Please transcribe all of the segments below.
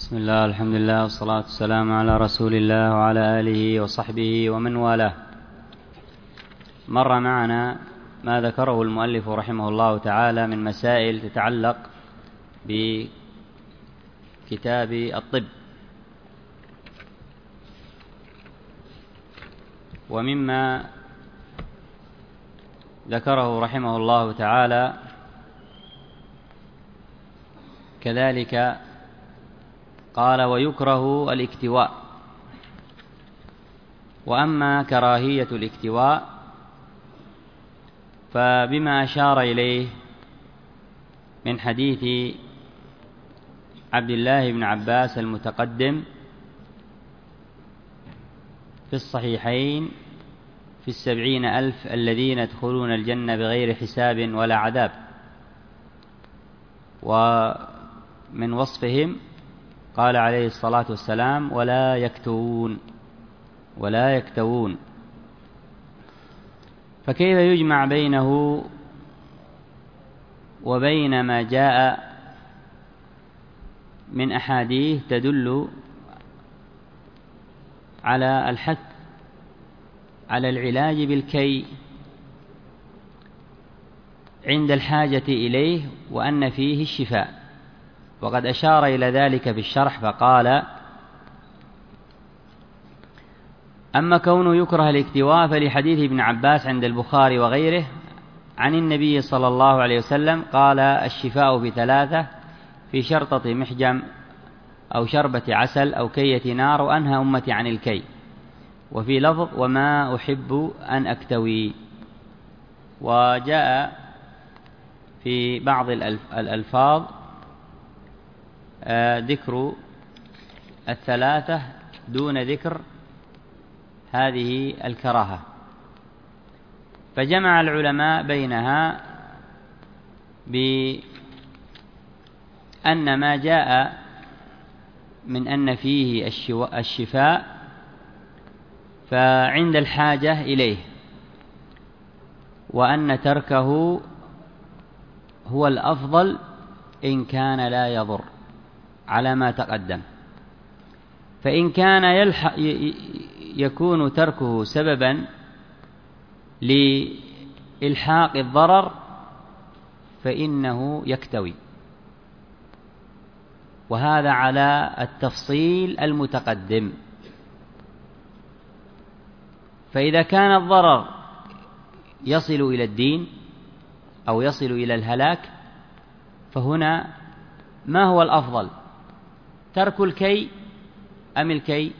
بسم الله، الحمد لله، والصلاة والسلام على رسول الله وعلى آله وصحبه ومن والاه. مر معنا ما ذكره المؤلف رحمه الله تعالى من مسائل تتعلق بكتاب الطب، ومما ذكره رحمه الله تعالى كذلك قال: ويكره الاكتواء. وأما كراهية الاكتواء فبما أشار إليه من حديث عبد الله بن عباس المتقدم في الصحيحين في 70,000 الذين يدخلون الجنة بغير حساب ولا عذاب، ومن وصفهم قال عليه الصلاة والسلام: ولا يكتوون. فكيف يجمع بينه وبين ما جاء من أحاديث تدل على الحث على العلاج بالكي عند الحاجة إليه وأن فيه الشفاء؟ وقد أشار إلى ذلك في الشرح فقال: أما كونه يكره الاكتواء فلحديث ابن عباس عند البخاري وغيره عن النبي صلى الله عليه وسلم قال: الشفاء ب3: في شرطة محجم أو شربة عسل أو كية نار، وأنهى أمتي عن الكي. وفي لفظ: وما أحب أن أكتوي. وجاء في بعض الألفاظ ذكر 3 دون ذكر هذه الكراهة، فجمع العلماء بينها بأن ما جاء من أن فيه الشفاء فعند الحاجة إليه، وأن تركه هو الأفضل إن كان لا يضر على ما تقدم. فإن كان يكون تركه سببا لإلحاق الضرر فإنه يكتوي، وهذا على التفصيل المتقدم. فإذا كان الضرر يصل إلى الدين أو يصل إلى الهلاك فهنا ما هو الأفضل؟ ترك الكي أم الكي؟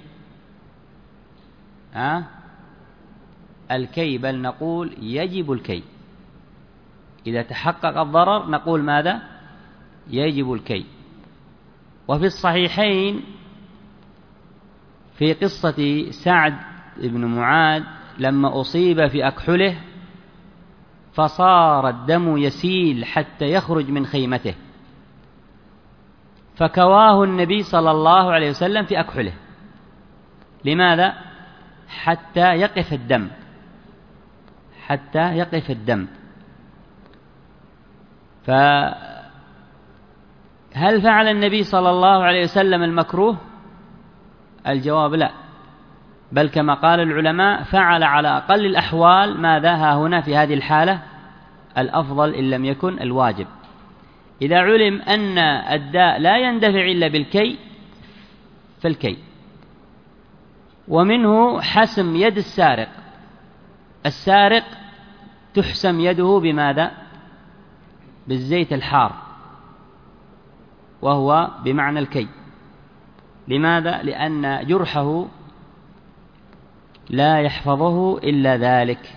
الكي، بل نقول يجب الكي. إذا تحقق الضرر نقول ماذا؟ يجب الكي. وفي الصحيحين في قصة سعد بن معاذ لما أصيب في أكحله فصار الدم يسيل حتى يخرج من خيمته، فكواه النبي صلى الله عليه وسلم في أكحله. لماذا؟ حتى يقف الدم. فهل فعل النبي صلى الله عليه وسلم المكروه؟ الجواب لا، بل كما قال العلماء فعل على أقل الأحوال ماذا ها هنا في هذه الحالة؟ الأفضل إن لم يكن الواجب. إذا علم أن الداء لا يندفع إلا بالكي فالكي. ومنه حسم يد السارق تحسم يده بماذا؟ بالزيت الحار، وهو بمعنى الكي. لماذا؟ لأن جرحه لا يحفظه إلا ذلك.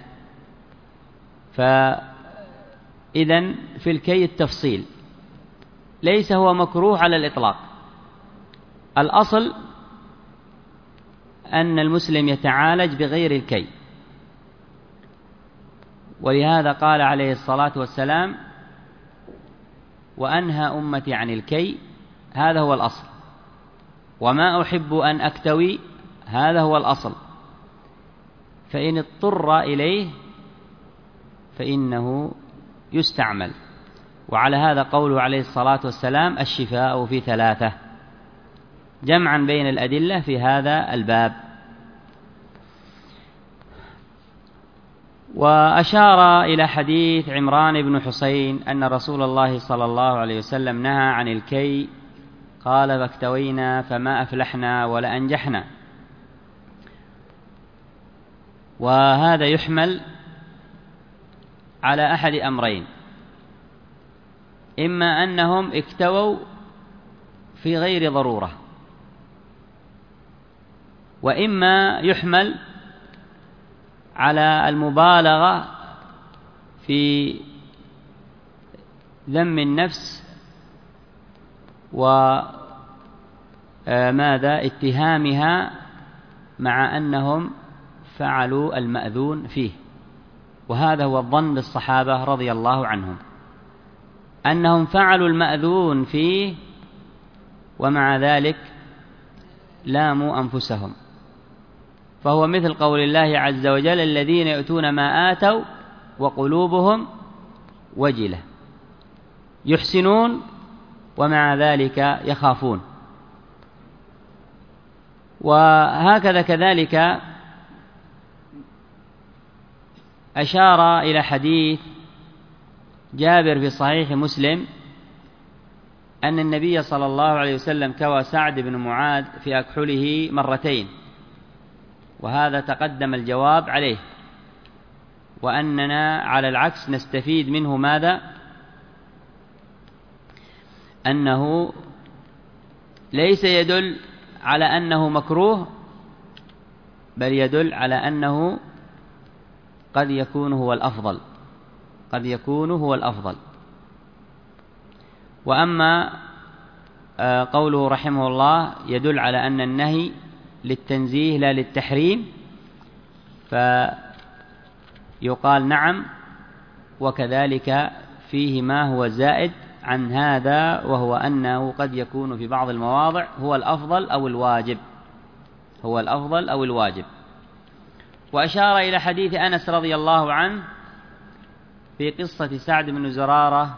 فإذن في الكي التفصيل، ليس هو مكروه على الإطلاق. الأصل أن المسلم يتعالج بغير الكي، ولهذا قال عليه الصلاة والسلام: وأنهى أمتي عن الكي. هذا هو الأصل. وما أحب أن أكتوي، هذا هو الأصل. فإن اضطر إليه فإنه يستعمل. وعلى هذا قوله عليه الصلاة والسلام: الشفاء في 3. جمعا بين الأدلة في هذا الباب. وأشار إلى حديث عمران بن حسين أن رسول الله صلى الله عليه وسلم نهى عن الكي، قال فاكتوينا فما أفلحنا ولا أنجحنا. وهذا يحمل على أحد أمرين: إما أنهم اكتووا في غير ضرورة، وإما يحمل على المبالغة في ذم النفس اتهامها مع أنهم فعلوا المأذون فيه. وهذا هو الظن بالصحابة رضي الله عنهم، أنهم فعلوا المأذون فيه ومع ذلك لاموا أنفسهم. فهو مثل قول الله عز وجل: الذين يؤتون ما آتوا وقلوبهم وجلة، يحسنون ومع ذلك يخافون. وهكذا كذلك أشار إلى حديث جابر في صحيح مسلم أن النبي صلى الله عليه وسلم كوى سعد بن معاذ في أكحله مرتين، وهذا تقدم الجواب عليه، وأننا على العكس نستفيد منه ماذا؟ أنه ليس يدل على أنه مكروه، بل يدل على أنه قد يكون هو الأفضل، قد يكون هو الأفضل. وأما قوله رحمه الله يدل على أن النهي للتنزيه لا للتحريم، فيقال نعم، وكذلك فيه ما هو زائد عن هذا، وهو أنه قد يكون في بعض المواضع هو الأفضل أو الواجب، هو الأفضل أو الواجب. وأشار إلى حديث أنس رضي الله عنه في قصة سعد بن زرارة،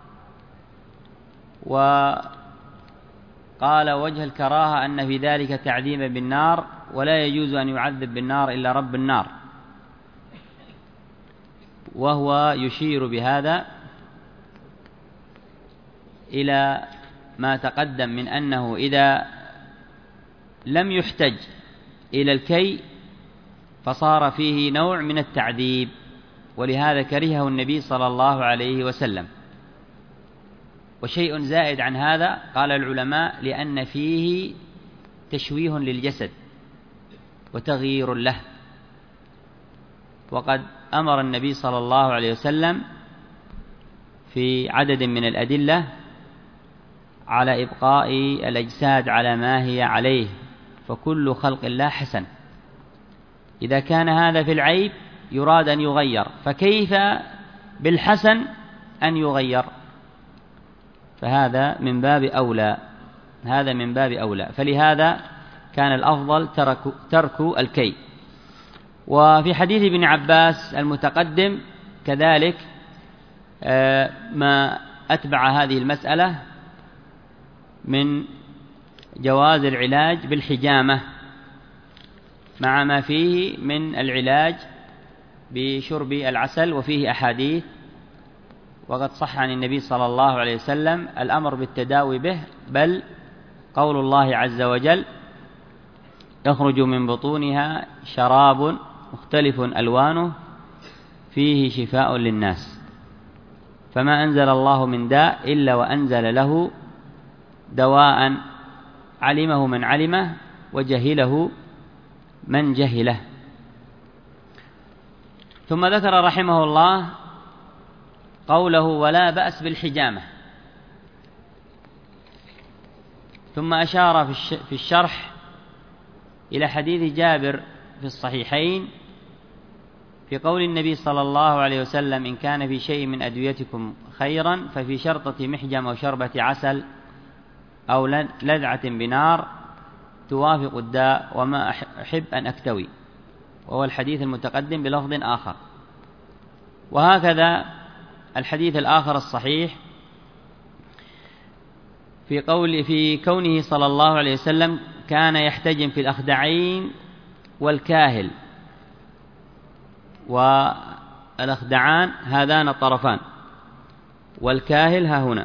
وقال وجه الكراهة أن في ذلك تعذيبا بالنار، ولا يجوز أن يعذب بالنار إلا رب النار، وهو يشير بهذا إلى ما تقدم من أنه إذا لم يحتج إلى الكي فصار فيه نوع من التعذيب، ولهذا كرهه النبي صلى الله عليه وسلم. وشيء زائد عن هذا قال العلماء لأن فيه تشويه للجسد وتغيير له، وقد أمر النبي صلى الله عليه وسلم في عدد من الأدلة على إبقاء الأجساد على ما هي عليه، فكل خلق الله حسن. إذا كان هذا في العيب يراد أن يغير، فكيف بالحسن أن يغير؟ فهذا من باب أولى، هذا من باب أولى. فلهذا كان الأفضل ترك الكي. وفي حديث ابن عباس المتقدم كذلك ما أتبع هذه المسألة من جواز العلاج بالحجامة مع ما فيه من العلاج بشرب العسل، وفيه أحاديث، وقد صح عن النبي صلى الله عليه وسلم الأمر بالتداوي به، بل قول الله عز وجل: يخرج من بطونها شراب مختلف ألوانه فيه شفاء للناس. فما أنزل الله من داء إلا وأنزل له دواء علمه من علمه وجهله من جهله. ثم ذكر رحمه الله قوله: ولا بأس بالحجامة. ثم أشار في الشرح إلى حديث جابر في الصحيحين في قول النبي صلى الله عليه وسلم: إن كان في شيء من أدويتكم خيرا ففي شرطة محجم أو شربة عسل أو لذعة بنار توافق الداء وما أحب أن أكتوي، وهو الحديث المتقدم بلفظ آخر. وهكذا الحديث الآخر الصحيح في كونه صلى الله عليه وسلم كان يحتجم في الأخدعين والكاهل، والأخدعان هذان الطرفان، والكاهل ها هنا.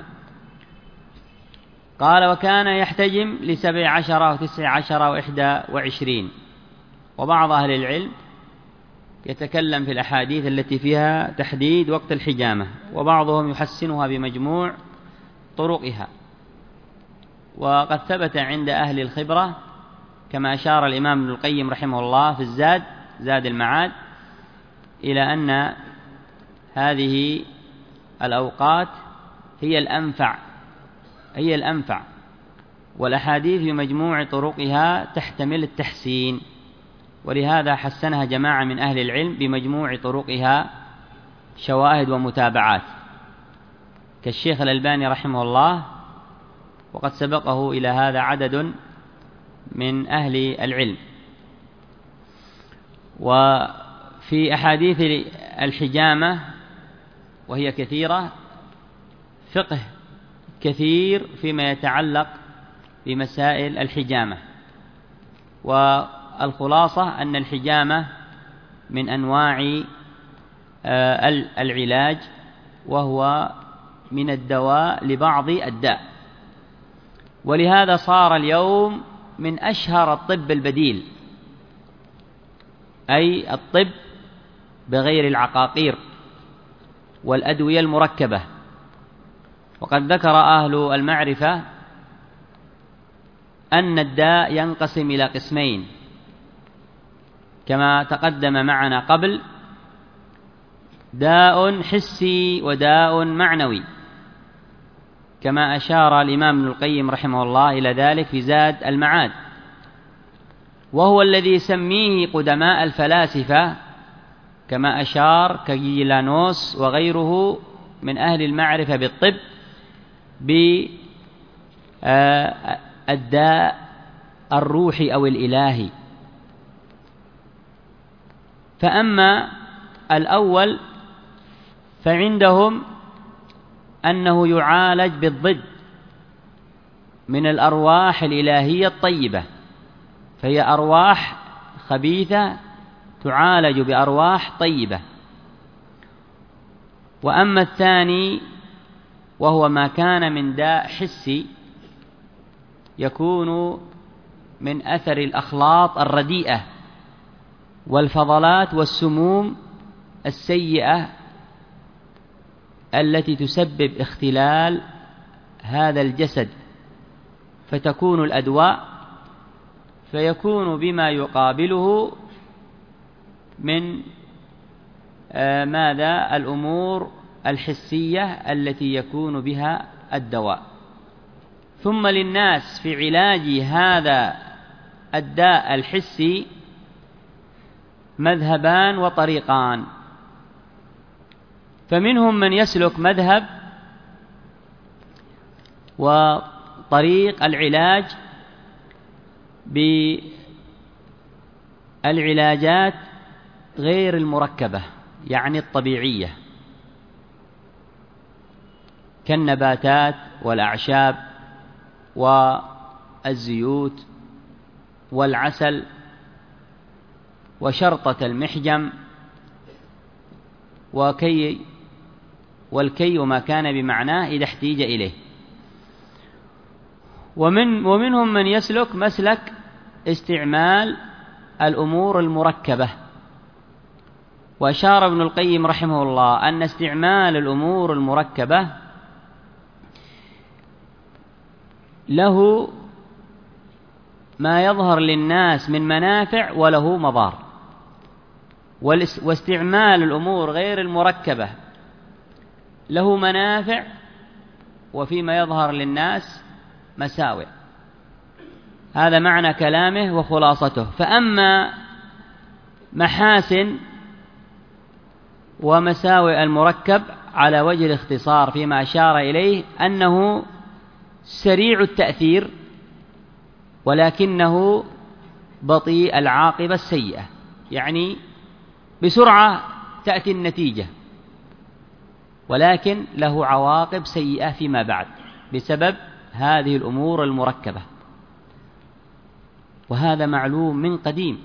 قال: وكان يحتجم ل17 و19 و21. وبعض أهل العلم يتكلم في الأحاديث التي فيها تحديد وقت الحجامة، وبعضهم يحسنها بمجموع طرقها. وقد ثبت عند أهل الخبرة كما أشار الإمام ابن القيم رحمه الله في زاد المعاد إلى أن هذه الأوقات هي الأنفع، والأحاديث بمجموع طرقها تحتمل التحسين، ولهذا حسنها جماعة من أهل العلم بمجموع طرقها شواهد ومتابعات كالشيخ الألباني رحمه الله، وقد سبقه إلى هذا عدد من أهل العلم. وفي أحاديث الحجامة وهي كثيرة فقه كثير فيما يتعلق بمسائل الحجامة. والخلاصة أن الحجامة من أنواع العلاج، وهو من الدواء لبعض الداء، ولهذا صار اليوم من أشهر الطب البديل، أي الطب بغير العقاقير والأدوية المركبة. وقد ذكر أهل المعرفة أن الداء ينقسم إلى قسمين كما تقدم معنا قبل: داء حسي وداء معنوي، كما أشار الإمام ابن القيم رحمه الله إلى ذلك في زاد المعاد، وهو الذي يسميه قدماء الفلاسفة كما أشار كجيلانوس وغيره من أهل المعرفة بالطب بالداء الروحي أو الإلهي. فأما الأول فعندهم أنه يعالج بالضد من الأرواح الإلهية الطيبة، فهي أرواح خبيثة تعالج بأرواح طيبة. وأما الثاني وهو ما كان من داء حسي يكون من أثر الأخلاط الرديئة والفضلات والسموم السيئة التي تسبب اختلال هذا الجسد، فتكون الأدواء فيكون بما يقابله من ماذا؟ الأمور الحسية التي يكون بها الدواء. ثم للناس في علاج هذا الداء الحسي مذهبان وطريقان، فمنهم من يسلك مذهب وطريق العلاج بالعلاجات غير المركبة، يعني الطبيعية، كالنباتات والأعشاب والزيوت والعسل وشرطة المحجم والكي وما كان بمعناه إذا احتيج إليه. ومنهم من يسلك مسلك استعمال الأمور المركبة، وأشار ابن القيم رحمه الله أن استعمال الأمور المركبة له ما يظهر للناس من منافع وله مضار، واستعمال الأمور غير المركبة له منافع وفيما يظهر للناس مساوئ. هذا معنى كلامه وخلاصته. فأما محاسن ومساوئ المركب على وجه الاختصار فيما أشار إليه أنه سريع التأثير ولكنه بطيء العاقبة السيئة، يعني بسرعة تأتي النتيجة ولكن له عواقب سيئة فيما بعد بسبب هذه الأمور المركبة، وهذا معلوم من قديم.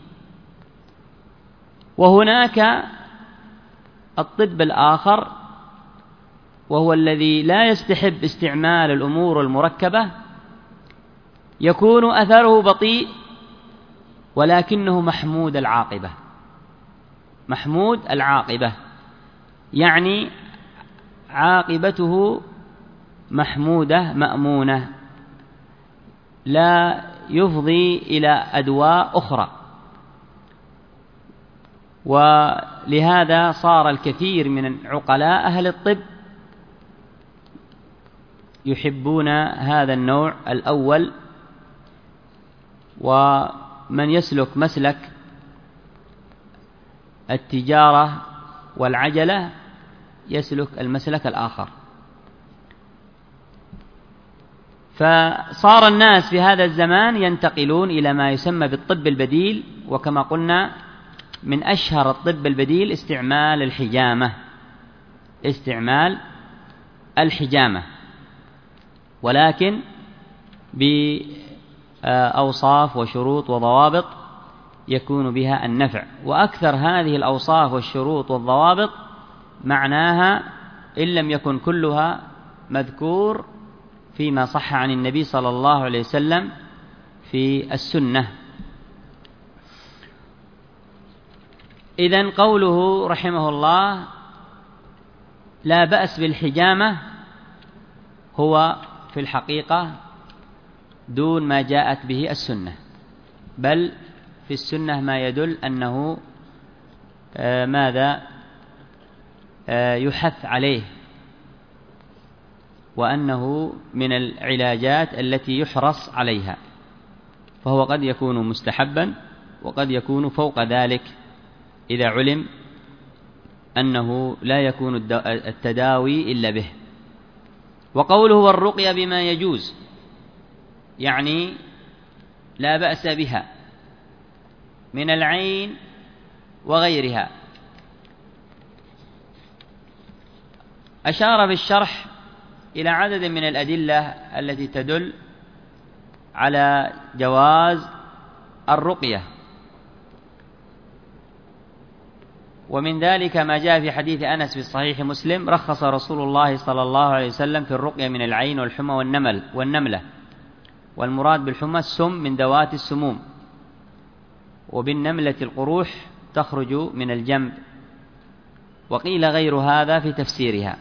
وهناك الطب الآخر، وهو الذي لا يستحب استعمال الأمور المركبة، يكون أثره بطيء ولكنه محمود العاقبة. محمود العاقبة يعني عاقبته محمودة مأمونة، لا يفضي إلى أدواء أخرى. ولهذا صار الكثير من عقلاء أهل الطب يحبون هذا النوع الأول، ومن يسلك مسلك التجارة والعجلة يسلك المسلك الآخر. فصار الناس في هذا الزمان ينتقلون إلى ما يسمى بالطب البديل، وكما قلنا من أشهر الطب البديل استعمال الحجامة، ولكن بأوصاف وشروط وضوابط يكون بها النفع. وأكثر هذه الأوصاف والشروط والضوابط معناها إن لم يكن كلها مذكور فيما صح عن النبي صلى الله عليه وسلم في السنة. إذن قوله رحمه الله لا بأس بالحجامة هو في الحقيقة دون ما جاءت به السنة، بل في السنة ما يدل أنه ماذا يحث عليه، وأنه من العلاجات التي يحرص عليها، فهو قد يكون مستحبا وقد يكون فوق ذلك إذا علم أنه لا يكون التداوي إلا به. وقوله والرقية بما يجوز يعني لا بأس بها من العين وغيرها. أشار في الشرح إلى عدد من الأدلة التي تدل على جواز الرقية، ومن ذلك ما جاء في حديث أنس في صحيح مسلم: رخص رسول الله صلى الله عليه وسلم في الرقية من العين والحمى والنملة، والمراد بالحمى السم من ذوات السموم، وبالنملة القروح تخرج من الجنب، وقيل غير هذا في تفسيرها.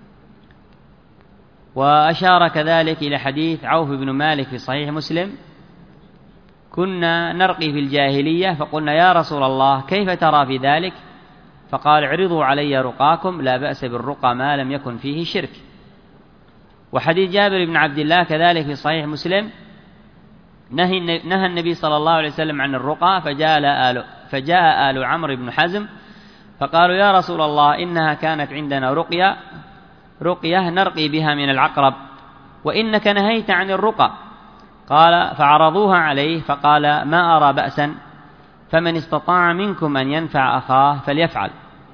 وأشار كذلك إلى حديث عوف بن مالك في صحيح مسلم: كنا نرقي في الجاهلية فقلنا يا رسول الله كيف ترى في ذلك؟ فقال: اعرضوا علي رقاكم لا بأس بالرقى ما لم يكن فيه شرك. وحديث جابر بن عبد الله كذلك في صحيح مسلم: نهى النبي صلى الله عليه وسلم عن الرقى، فجاء آل عمرو بن حزم فقالوا يا رسول الله إنها كانت عندنا رقية نرقي بها من العقرب، وإنك نهيت عن الرقى. قال: فعرضوها عليه فقال: ما أرى بأسا، فمن استطاع منكم أن ينفع أخاه فليفعل.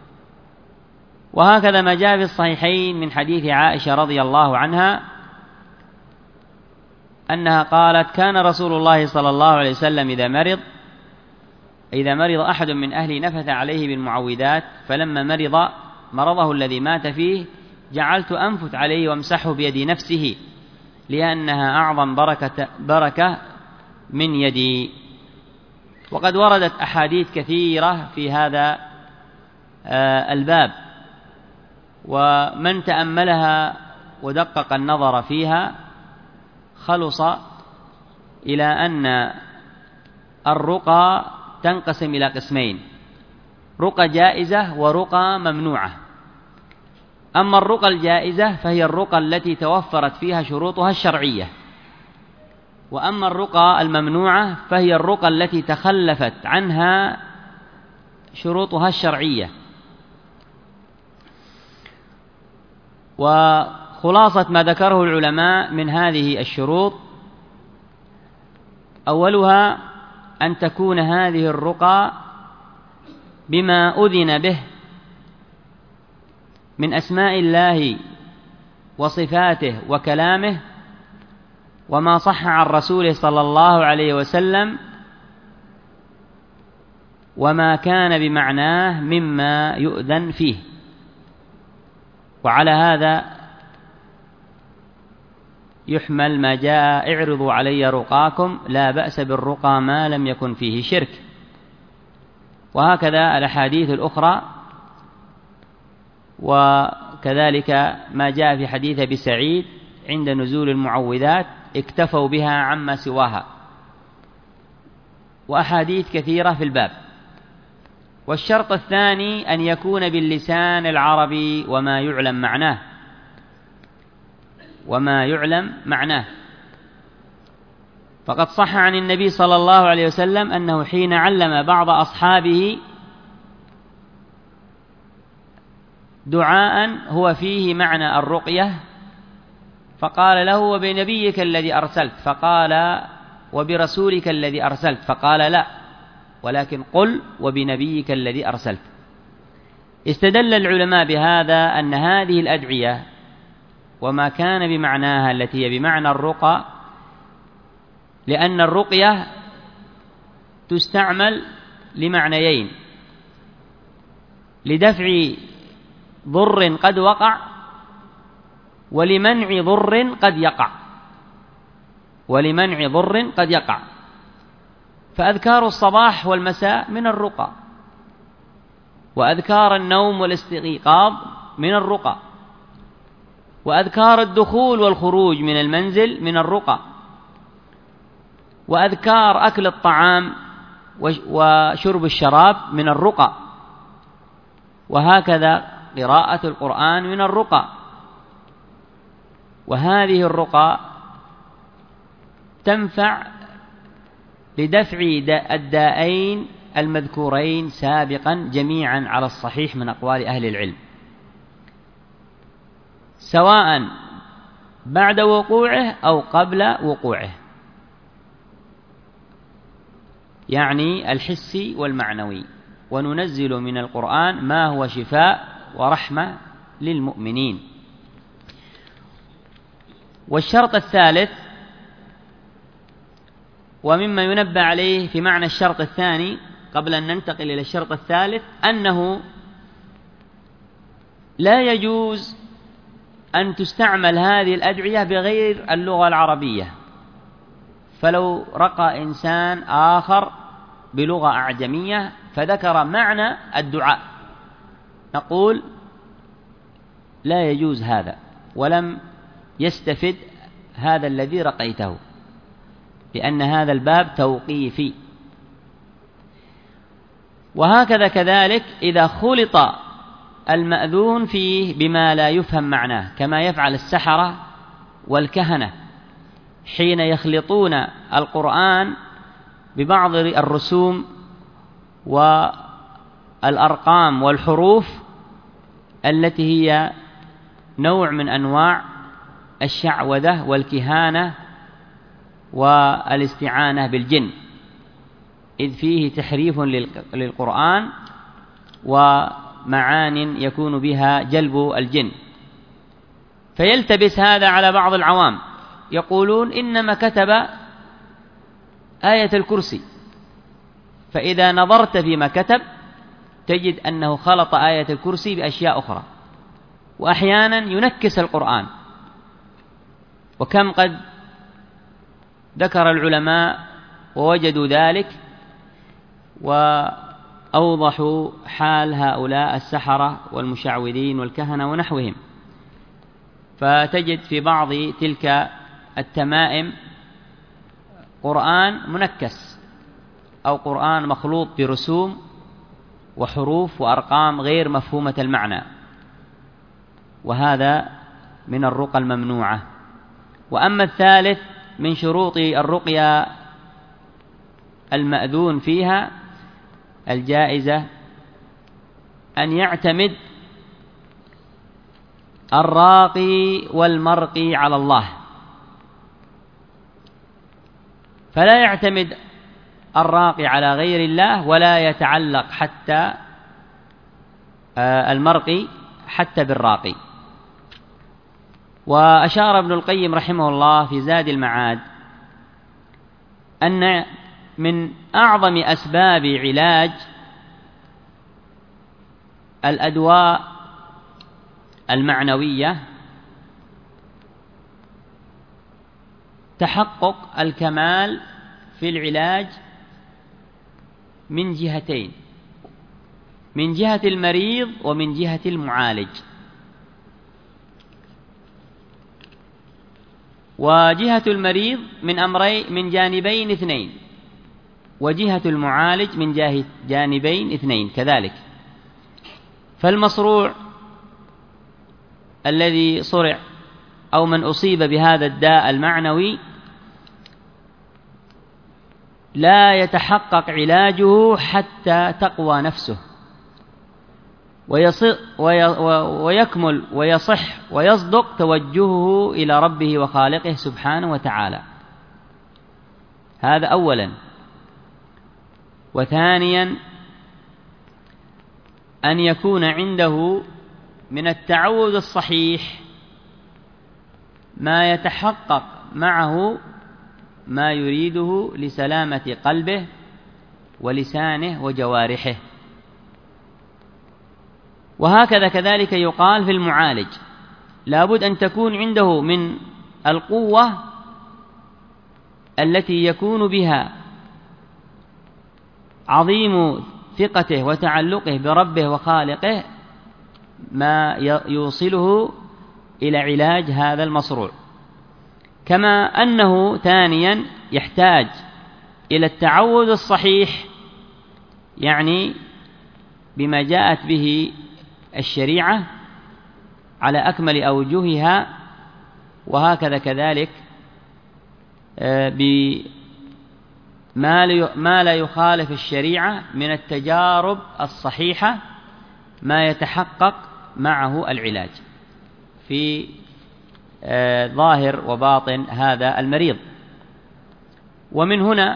وهكذا ما جاء في الصحيحين من حديث عائشة رضي الله عنها أنها قالت: كان رسول الله صلى الله عليه وسلم إذا مرض أحد من أهلي نفث عليه بالمعوذات، فلما مرضه الذي مات فيه جعلت أنفث عليه وامسحه بيد نفسه لأنها أعظم بركة من يدي. وقد وردت أحاديث كثيرة في هذا الباب، ومن تأملها ودقق النظر فيها خلص إلى أن الرقى تنقسم إلى قسمين: رقى جائزة ورقى ممنوعة. أما الرقى الجائزة فهي الرقى التي توفرت فيها شروطها الشرعية، وأما الرقى الممنوعة فهي الرقى التي تخلفت عنها شروطها الشرعية. وخلاصة ما ذكره العلماء من هذه الشروط: أولها أن تكون هذه الرقى بما أذن به من أسماء الله وصفاته وكلامه وما صح عن رسوله صلى الله عليه وسلم وما كان بمعناه مما يؤذن فيه. وعلى هذا يحمل ما جاء اعرضوا علي رقاكم لا بأس بالرقى ما لم يكن فيه شرك. وهكذا الأحاديث الأخرى، وكذلك ما جاء في حديث أبي سعيد عند نزول المعوذات اكتفوا بها عما سواها، وأحاديث كثيرة في الباب. والشرط الثاني أن يكون باللسان العربي وما يعلم معناه. فقد صح عن النبي صلى الله عليه وسلم أنه حين علم بعض أصحابه دعاء هو فيه معنى الرقية فقال له وبنبيك الذي أرسلت، فقال وبرسولك الذي أرسلت، فقال لا، ولكن قل وبنبيك الذي أرسلت. استدل العلماء بهذا أن هذه الأدعية وما كان بمعناها التي هي بمعنى الرقى، لأن الرقية تستعمل لمعنيين: لدفع ضر قد وقع، ولمنع ضر قد يقع. فأذكار الصباح والمساء من الرقى، وأذكار النوم والاستيقاظ من الرقى، وأذكار الدخول والخروج من المنزل من الرقى، وأذكار أكل الطعام وشرب الشراب من الرقى، وهكذا قراءة القرآن من الرقى. وهذه الرقى تنفع لدفع الداءين المذكورين سابقا جميعا على الصحيح من أقوال أهل العلم، سواء بعد وقوعه أو قبل وقوعه، يعني الحسي والمعنوي. وننزل من القرآن ما هو شفاء ورحمة للمؤمنين. والشرط الثالث، ومما ينبه عليه في معنى الشرط الثاني قبل أن ننتقل إلى الشرط الثالث، أنه لا يجوز أن تستعمل هذه الأدعية بغير اللغة العربية. فلو رقى إنسان آخر بلغة أعجمية فذكر معنى الدعاء نقول لا يجوز هذا، ولم يستفد هذا الذي رقيته، لأن هذا الباب توقيفي. وهكذا كذلك إذا خلط المأذون فيه بما لا يفهم معناه، كما يفعل السحرة والكهنة حين يخلطون القرآن ببعض الرسوم والأرقام والحروف التي هي نوع من أنواع الشعوذة والكهانة والاستعانة بالجن، إذ فيه تحريف للقرآن ومعان يكون بها جلب الجن. فيلتبس هذا على بعض العوام، يقولون إنما كتب آية الكرسي، فإذا نظرت فيما كتب تجد أنه خلط آية الكرسي بأشياء أخرى، وأحيانا ينكس القرآن. وكم قد ذكر العلماء ووجدوا ذلك، وأوضحوا حال هؤلاء السحرة والمشعوذين والكهنة ونحوهم. فتجد في بعض تلك التمائم قرآن منكس أو قرآن مخلوط برسوم وحروف وأرقام غير مفهومة المعنى، وهذا من الرقى الممنوعة. وأما الثالث من شروط الرقية المأذون فيها الجائزة أن يعتمد الراقي والمرقي على الله، فلا يعتمد الراقي على غير الله، ولا يتعلق حتى المرقي حتى بالراقي. وأشار ابن القيم رحمه الله في زاد المعاد أن من أعظم أسباب علاج الأدواء المعنوية تحقق الكمال في العلاج من جهتين، من جهة المريض ومن جهة المعالج. وجهة المريض من أمرين، من جانبين اثنين، وجهة المعالج من جانبين اثنين كذلك. فالمصروع الذي صرع أو من أصيب بهذا الداء المعنوي لا يتحقق علاجه حتى تقوى نفسه ويكمل ويصح ويصدق توجهه إلى ربه وخالقه سبحانه وتعالى. هذا أولا. وثانيا أن يكون عنده من التعوذ الصحيح ما يتحقق معه ما يريده لسلامة قلبه ولسانه وجوارحه. وهكذا كذلك يقال في المعالج، لابد أن تكون عنده من القوة التي يكون بها عظيم ثقته وتعلقه بربه وخالقه ما يوصله إلى علاج هذا المصروع. كما أنه ثانيا يحتاج إلى التعوذ الصحيح، يعني بما جاءت به الشريعة على أكمل أوجهها، وهكذا كذلك بما لا يخالف الشريعة من التجارب الصحيحة ما يتحقق معه العلاج في ظاهر وباطن هذا المريض. ومن هنا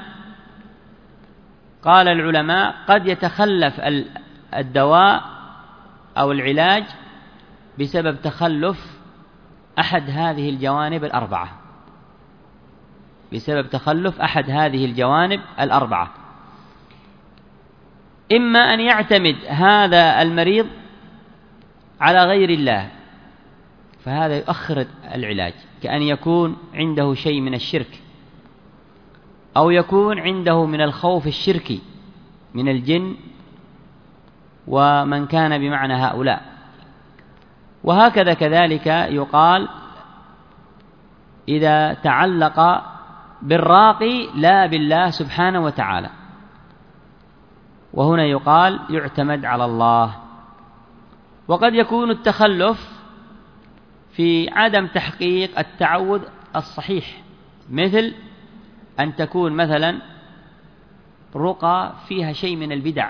قال العلماء قد يتخلف الدواء أو العلاج بسبب تخلف أحد هذه الجوانب الأربعة، بسبب تخلف أحد هذه الجوانب الأربعة. إما أن يعتمد هذا المريض على غير الله، فهذا يؤخر العلاج، كأن يكون عنده شيء من الشرك، أو يكون عنده من الخوف الشركي من الجن ومن كان بمعنى هؤلاء. وهكذا كذلك يقال إذا تعلق بالراقي لا بالله سبحانه وتعالى، وهنا يقال يعتمد على الله. وقد يكون التخلف في عدم تحقيق التعوذ الصحيح، مثل أن تكون مثلا رقى فيها شيء من البدع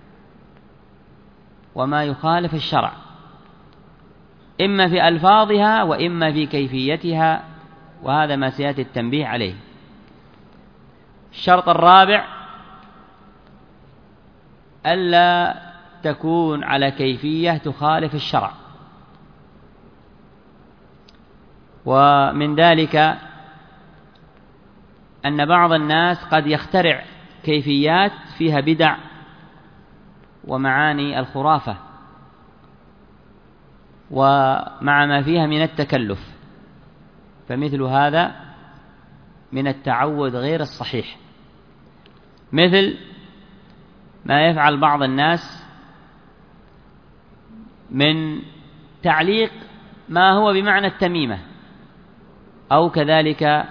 وما يخالف الشرع، إما في ألفاظها وإما في كيفيتها، وهذا ما سيأتي التنبيه عليه. الشرط الرابع ألا تكون على كيفية تخالف الشرع. ومن ذلك أن بعض الناس قد يخترع كيفيات فيها بدع ومعاني الخرافة ومع ما فيها من التكلف، فمثل هذا من التعوذ غير الصحيح، مثل ما يفعل بعض الناس من تعليق ما هو بمعنى التميمة، أو كذلك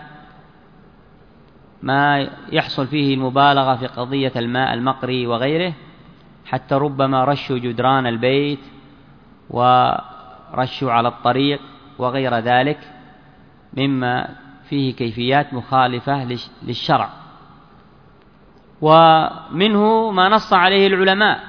ما يحصل فيه المبالغة في قضية الماء المقري وغيره، حتى ربما رشوا جدران البيت ورشوا على الطريق وغير ذلك مما فيه كيفيات مخالفة للشرع. ومنه ما نص عليه العلماء،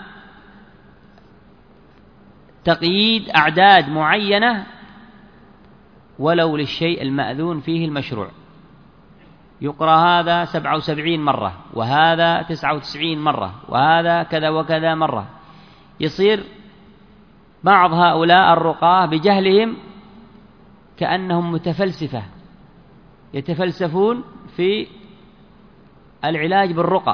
تقييد أعداد معينة ولو للشيء المأذون فيه المشروع، يقرأ هذا 77 مرة وهذا 99 مرة وهذا كذا وكذا مرة. يصير بعض هؤلاء الرقاة بجهلهم كأنهم متفلسفة يتفلسفون في العلاج بالرقى،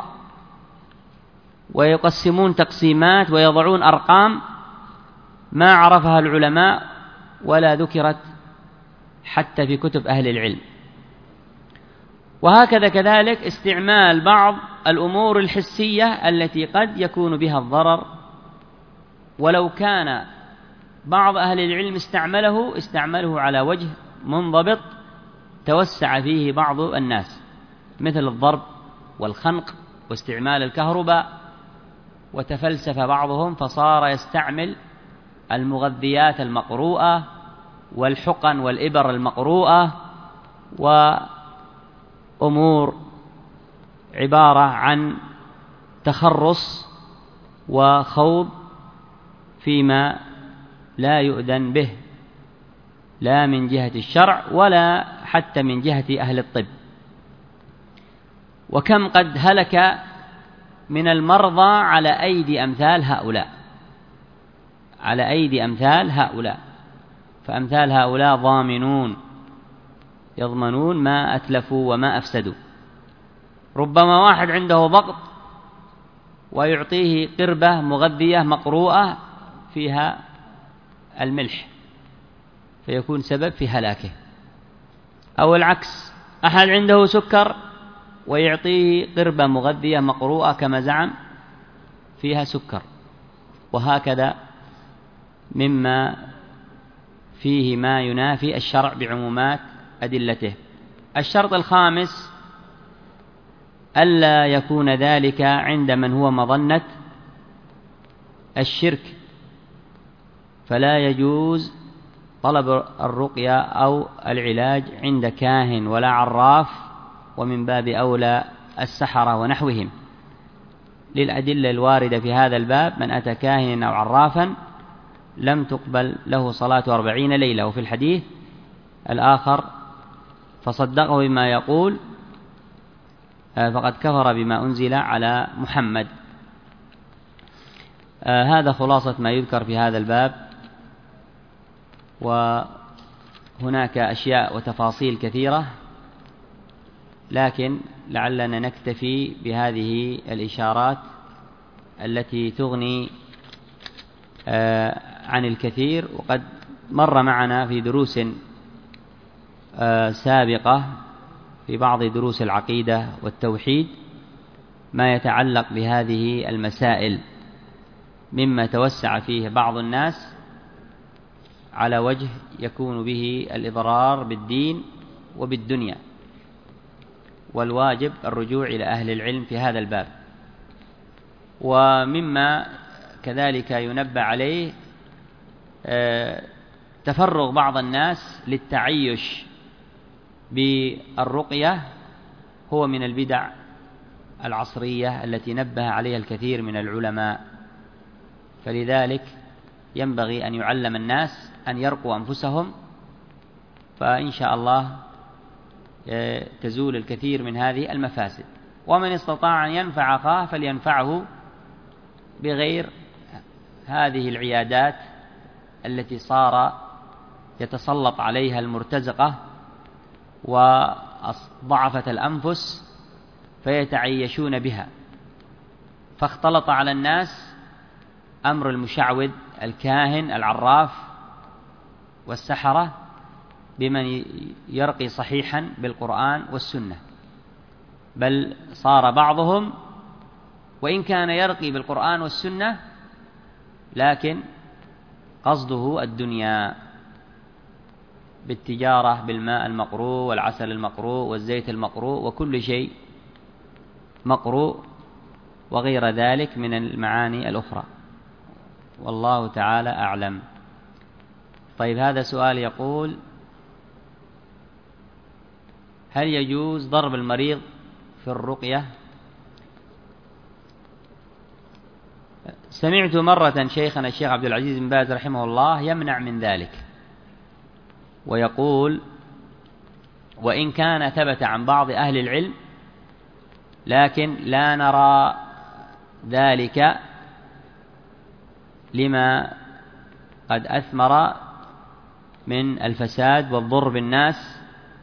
ويقسمون تقسيمات ويضعون أرقام ما عرفها العلماء ولا ذكرت حتى في كتب أهل العلم. وهكذا كذلك استعمال بعض الأمور الحسية التي قد يكون بها الضرر، ولو كان بعض أهل العلم استعمله على وجه منضبط توسع فيه بعض الناس، مثل الضرب والخنق واستعمال الكهرباء، وتفلسف بعضهم فصار يستعمل المغذيات المقروءة والحقن والإبر المقروءة وأمور عبارة عن تخرص وخوض فيما لا يؤذن به لا من جهة الشرع ولا حتى من جهة أهل الطب. وكم قد هلك من المرضى على أيدي أمثال هؤلاء، فأمثال هؤلاء ضامنون يضمنون ما أتلفوا وما أفسدوا. ربما واحد عنده ضغط ويعطيه قربة مغذية مقروءة فيها الملح فيكون سبب في هلاكه، أو العكس، أحد عنده سكر ويعطيه قربة مغذية مقروءة كما زعم فيها سكر، وهكذا مما فيه ما ينافي الشرع بعمومات أدلته. الشرط الخامس ألا يكون ذلك عند من هو مظنة الشرك، فلا يجوز طلب الرقية أو العلاج عند كاهن ولا عراف، ومن باب أولى السحرة ونحوهم، للأدلة الواردة في هذا الباب: من أتى كاهنا أو عرافا لم تقبل له صلاة 40 ليلة. وفي الحديث الآخر: فصدقه بما يقول فقد كفر بما أنزل على محمد. هذا خلاصة ما يذكر في هذا الباب، وهناك أشياء وتفاصيل كثيرة، لكن لعلنا نكتفي بهذه الإشارات التي تغني عن الكثير. وقد مر معنا في دروس سابقة في بعض دروس العقيدة والتوحيد ما يتعلق بهذه المسائل مما توسع فيه بعض الناس على وجه يكون به الإضرار بالدين وبالدنيا، والواجب الرجوع إلى أهل العلم في هذا الباب. ومما كذلك ينبه عليه تفرغ بعض الناس للتعيش بالرقية، هو من البدع العصرية التي نبه عليها الكثير من العلماء، فلذلك ينبغي أن يعلم الناس أن يرقوا أنفسهم، فإن شاء الله تزول الكثير من هذه المفاسد. ومن استطاع أن ينفع أخاه فلينفعه بغير هذه العيادات التي صار يتسلط عليها المرتزقة وضعفة الأنفس فيتعيشون بها، فاختلط على الناس أمر المشعوذ الكاهن العراف والسحرة بمن يرقي صحيحا بالقرآن والسنة، بل صار بعضهم وإن كان يرقي بالقرآن والسنة لكن قصده الدنيا بالتجارة بالماء المقروء والعسل المقروء والزيت المقروء وكل شيء مقروء وغير ذلك من المعاني الأخرى، والله تعالى أعلم. طيب، هذا سؤال يقول: هل يجوز ضرب المريض في الرقية؟ سمعت مرة شيخنا الشيخ عبد العزيز بن باز رحمه الله يمنع من ذلك، ويقول: وإن كان ثبت عن بعض أهل العلم لكن لا نرى ذلك لما قد أثمر من الفساد والضر بالناس،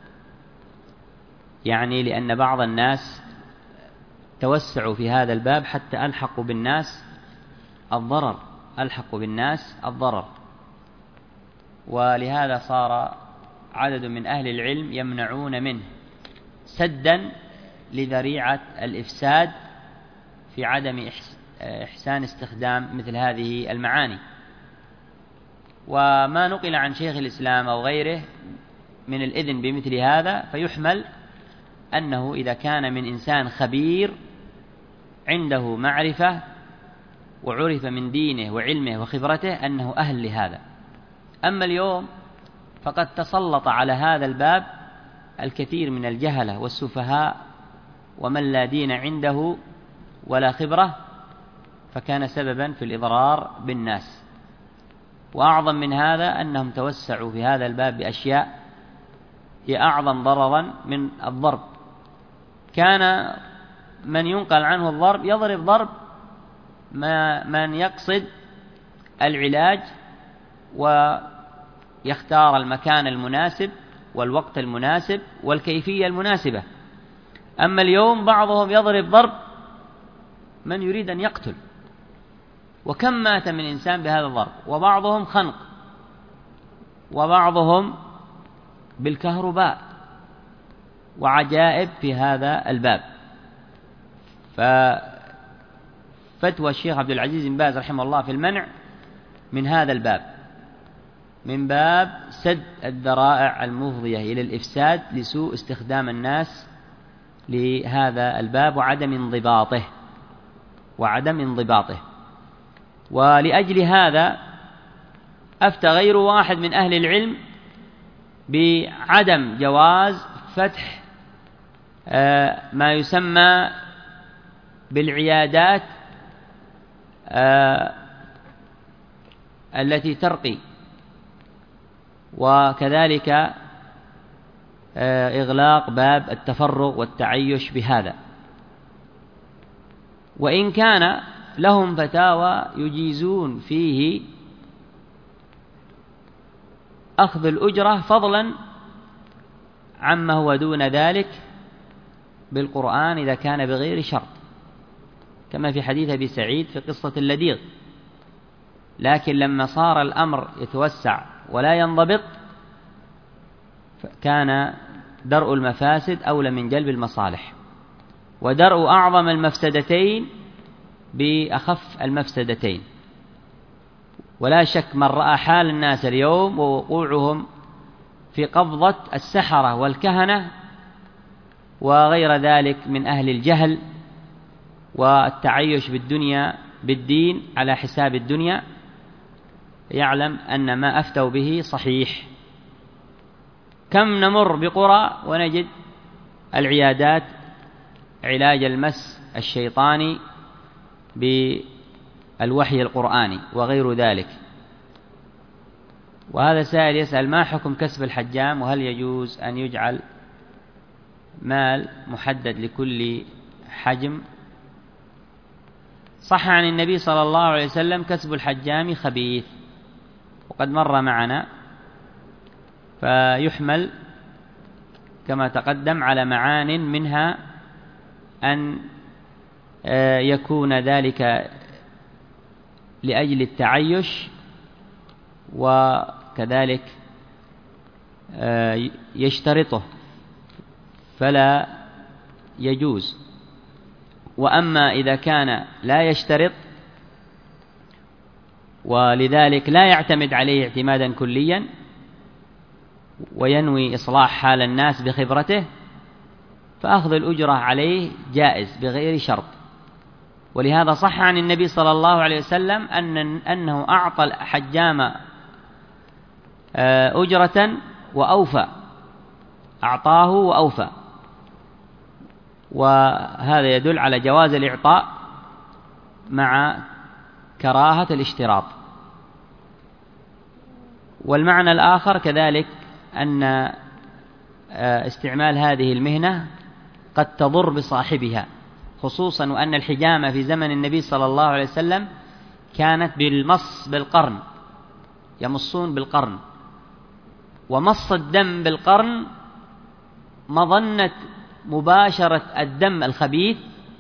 يعني لأن بعض الناس توسعوا في هذا الباب حتى ألحقوا بالناس الضرر، ولهذا صار عدد من أهل العلم يمنعون منه سدا لذريعة الإفساد في عدم إحسان استخدام مثل هذه المعاني. وما نقل عن شيخ الإسلام أو غيره من الإذن بمثل هذا فيحمل أنه إذا كان من إنسان خبير عنده معرفة وعرف من دينه وعلمه وخبرته أنه أهل لهذا. أما اليوم فقد تسلط على هذا الباب الكثير من الجهلة والسفهاء ومن لا دين عنده ولا خبرة، فكان سببا في الإضرار بالناس. وأعظم من هذا أنهم توسعوا في هذا الباب بأشياء هي أعظم ضررا من الضرب. كان من ينقل عنه الضرب يضرب ضرب من يقصد العلاج ويختار المكان المناسب والوقت المناسب والكيفية المناسبة. أما اليوم بعضهم يضرب ضرب من يريد أن يقتل، وكم مات من إنسان بهذا الضرب، وبعضهم خنق، وبعضهم بالكهرباء، وعجائب في هذا الباب. ففتوى الشيخ عبد العزيز بن باز رحمه الله في المنع من هذا الباب من باب سد الذرائع المفضية إلى الإفساد لسوء استخدام الناس لهذا الباب وعدم انضباطه. ولأجل هذا أفتى غير واحد من أهل العلم بعدم جواز فتح ما يسمى بالعيادات التي ترقي، وكذلك إغلاق باب التفرغ والتعيش بهذا. وإن كان لهم فتاوى يجيزون فيه أخذ الأجرة فضلا عما هو دون ذلك بالقرآن إذا كان بغير شرط، كما في حديث أبي سعيد في قصة اللديغ. لكن لما صار الأمر يتوسع ولا ينضبط كان درء المفاسد أولى من جلب المصالح، ودرء أعظم المفسدتين بأخف المفسدتين. ولا شك من رأى حال الناس اليوم ووقوعهم في قبضة السحرة والكهنة وغير ذلك من أهل الجهل والتعيش بالدين على حساب الدنيا، يعلم أن ما أفتوا به صحيح. كم نمر بقرى ونجد العيادات علاج المس الشيطاني بالوحي القرآني وغير ذلك. وهذا سائل يسأل: ما حكم كسب الحجام، وهل يجوز أن يجعل مال محدد لكل حجم؟ صح عن النبي صلى الله عليه وسلم: كسب الحجام خبيث، وقد مر معنا، فيحمل كما تقدم على معان منها أن يكون ذلك لأجل التعيش، وكذلك يشترطه فلا يجوز. وأما إذا كان لا يشترط ولذلك لا يعتمد عليه اعتمادا كليا وينوي إصلاح حال الناس بخبرته، فأخذ الأجرة عليه جائز بغير شرط. ولهذا صح عن النبي صلى الله عليه وسلم أنه أعطى الحجام أجرة وأوفى، أعطاه وأوفى، وهذا يدل على جواز الإعطاء مع كراهة الاشتراط. والمعنى الآخر كذلك أن استعمال هذه المهنة قد تضر بصاحبها، خصوصا وأن الحجامة في زمن النبي صلى الله عليه وسلم كانت بالمص بالقرن، يمصون بالقرن، ومص الدم بالقرن مظنة مباشرة الدم الخبيث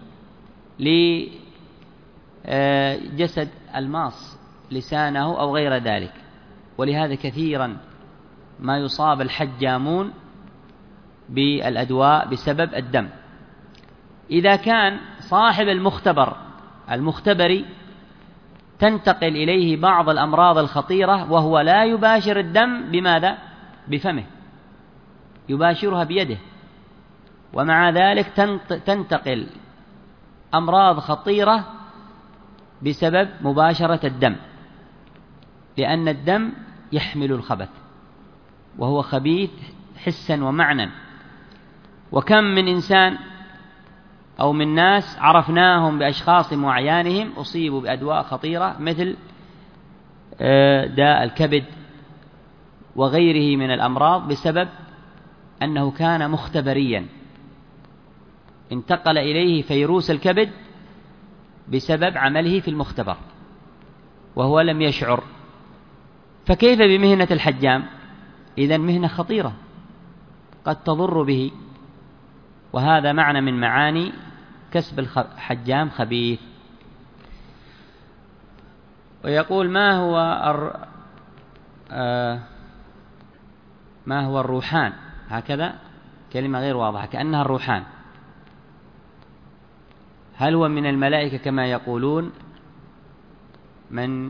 لجسد الماص لسانه أو غير ذلك. ولهذا كثيرا ما يصاب الحجامون بالأدواء بسبب الدم. إذا كان صاحب المختبر تنتقل إليه بعض الأمراض الخطيرة وهو لا يباشر الدم بماذا؟ بفمه، يباشرها بيده، ومع ذلك تنتقل أمراض خطيرة بسبب مباشرة الدم، لأن الدم يحمل الخبث وهو خبيث حسا ومعنى. وكم من إنسان أو من ناس عرفناهم بأشخاصهم وأعيانهم أصيبوا بأدواء خطيرة مثل داء الكبد وغيره من الأمراض بسبب أنه كان مختبريا، انتقل إليه فيروس الكبد بسبب عمله في المختبر وهو لم يشعر. فكيف بمهنة الحجام؟ إذن مهنة خطيرة قد تضر به، وهذا معنى من معاني كسب الحجام خبيث. ويقول ما هو الروحان؟ هكذا كلمة غير واضحة كأنها الروحان. هل هو من الملائكة كما يقولون من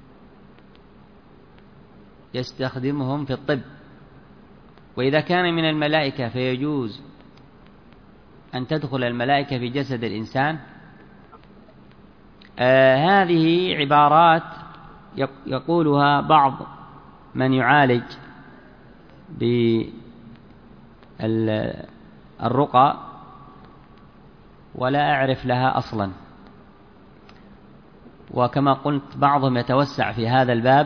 يستخدمهم في الطب؟ وإذا كان من الملائكة فيجوز أن تدخل الملائكة في جسد الإنسان؟ هذه عبارات يقولها بعض من يعالج بالرقى ولا أعرف لها أصلا. وكما قلت بعضهم يتوسع في هذا الباب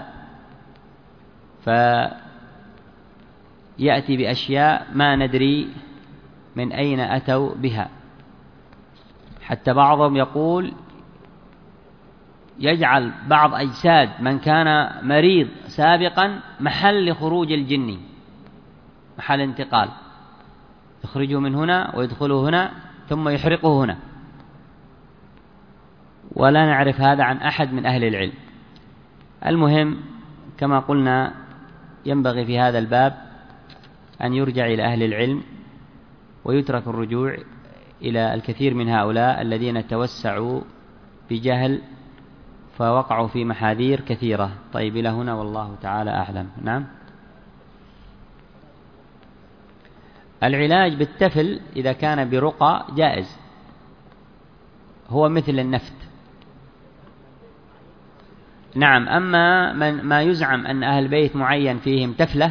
فيأتي بأشياء ما ندري من أين أتوا بها. حتى بعضهم يقول يجعل بعض أجساد من كان مريض سابقا محل لخروج الجن، محل انتقال، يخرجه من هنا ويدخله هنا ثم يحرقه هنا، ولا نعرف هذا عن أحد من أهل العلم. المهم كما قلنا ينبغي في هذا الباب أن يرجع إلى أهل العلم ويترك الرجوع إلى الكثير من هؤلاء الذين توسعوا بجهل فوقعوا في محاذير كثيرة. طيب إلى هنا والله تعالى أعلم. نعم. العلاج بالتفل إذا كان برقى جائز، هو مثل النفت. نعم. أما ما يزعم أن أهل بيت معين فيهم تفلة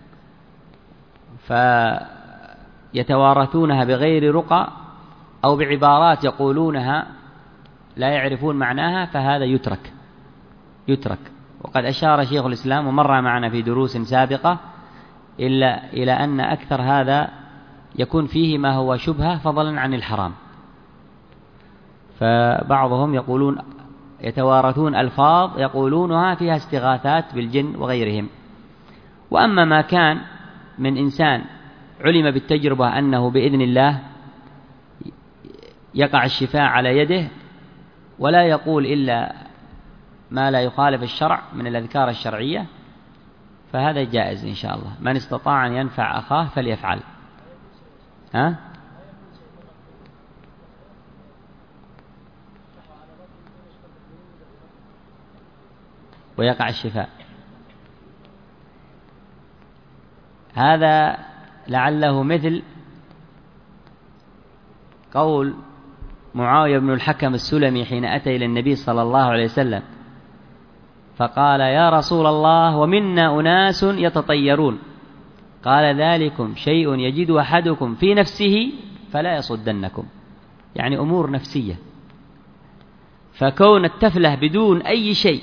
فيتوارثونها بغير رقى أو بعبارات يقولونها لا يعرفون معناها، فهذا يترك. وقد أشار شيخ الإسلام ومر معنا في دروس سابقة إلى أن أكثر هذا يكون فيه ما هو شبهة فضلا عن الحرام. فبعضهم يقولون يتوارثون ألفاظ يقولونها فيها استغاثات بالجن وغيرهم. وأما ما كان من إنسان علم بالتجربة أنه بإذن الله يقع الشفاء على يده ولا يقول إلا ما لا يخالف الشرع من الأذكار الشرعية، فهذا جائز إن شاء الله. من استطاع أن ينفع أخاه فليفعل. ويقع الشفاء، هذا لعله مثل قول معاوية بن الحكم السلمي حين أتى إلى النبي صلى الله عليه وسلم فقال يا رسول الله ومنا أناس يتطيرون، قال ذلكم شيء يجد أحدكم في نفسه فلا يصدنكم، يعني أمور نفسية. فكون التفلة بدون أي شيء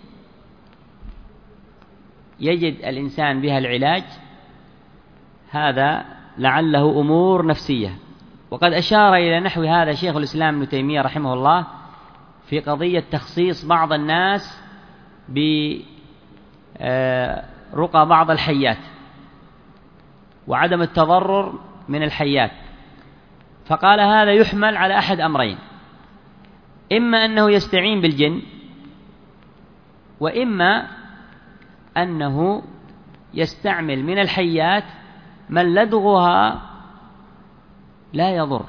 يجد الإنسان بها العلاج، هذا لعله أمور نفسية. وقد أشار إلى نحو هذا شيخ الإسلام ابن تيمية رحمه الله في قضية تخصيص بعض الناس برقى بعض الحيات، وعدم التضرر من الحيات. فقال هذا يحمل على أحد أمرين: إما أنه يستعين بالجن، وإما أنه يستعمل من الحيات من لدغها لا يضر.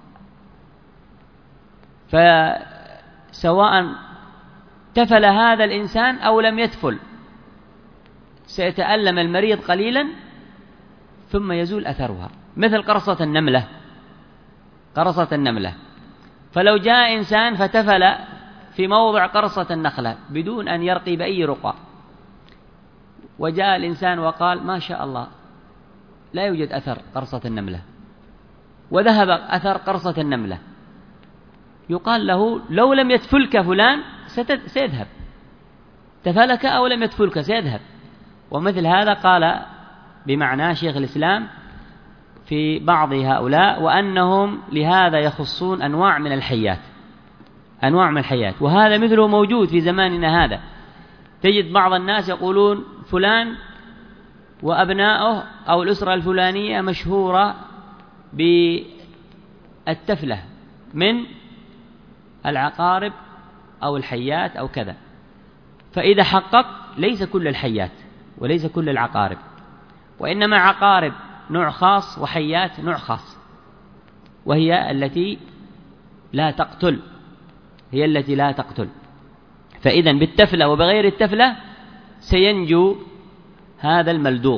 فسواء تفل هذا الإنسان أو لم يتفل سيتألم المريض قليلا ثم يزول أثرها، مثل قرصة النملة. قرصة النملة، فلو جاء إنسان فتفل في موضع قرصة النخلة بدون أن يرقي بأي رقى، وجاء الإنسان وقال ما شاء الله لا يوجد أثر قرصة النملة، وذهب أثر قرصة النملة، يقال له لو لم يتفلك فلان سيذهب، تفلك أو لم يتفلك سيذهب. ومثل هذا قال بمعنى شيخ الإسلام في بعض هؤلاء، وأنهم لهذا يخصون أنواع من الحيات، أنواع من الحيات. وهذا مثله موجود في زماننا هذا. تجد بعض الناس يقولون فلان وأبنائه أو الأسرة الفلانية مشهورة بالتفلة من العقارب أو الحيات أو كذا، فإذا حقق ليس كل الحيات وليس كل العقارب، وإنما عقارب نوع خاص وحيات نوع خاص، وهي التي لا تقتل، هي التي لا تقتل. فإذا بالتفلة وبغير التفلة سينجو هذا الملدوغ،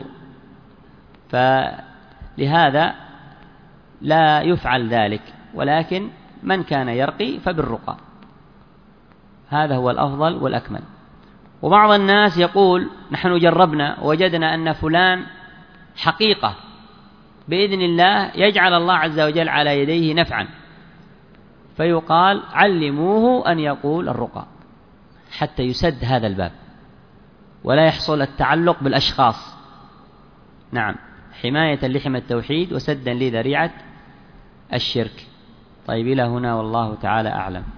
فلهذا لا يفعل ذلك، ولكن من كان يرقي فبالرقى، هذا هو الأفضل والأكمل. وبعض الناس يقول نحن جربنا وجدنا أن فلان حقيقة بإذن الله يجعل الله عز وجل على يديه نفعا، فيقال علموه أن يقول الرقى حتى يسد هذا الباب ولا يحصل التعلق بالأشخاص. نعم، حماية لحمى التوحيد وسدا لذريعة الشرك. طيب إلى هنا والله تعالى أعلم.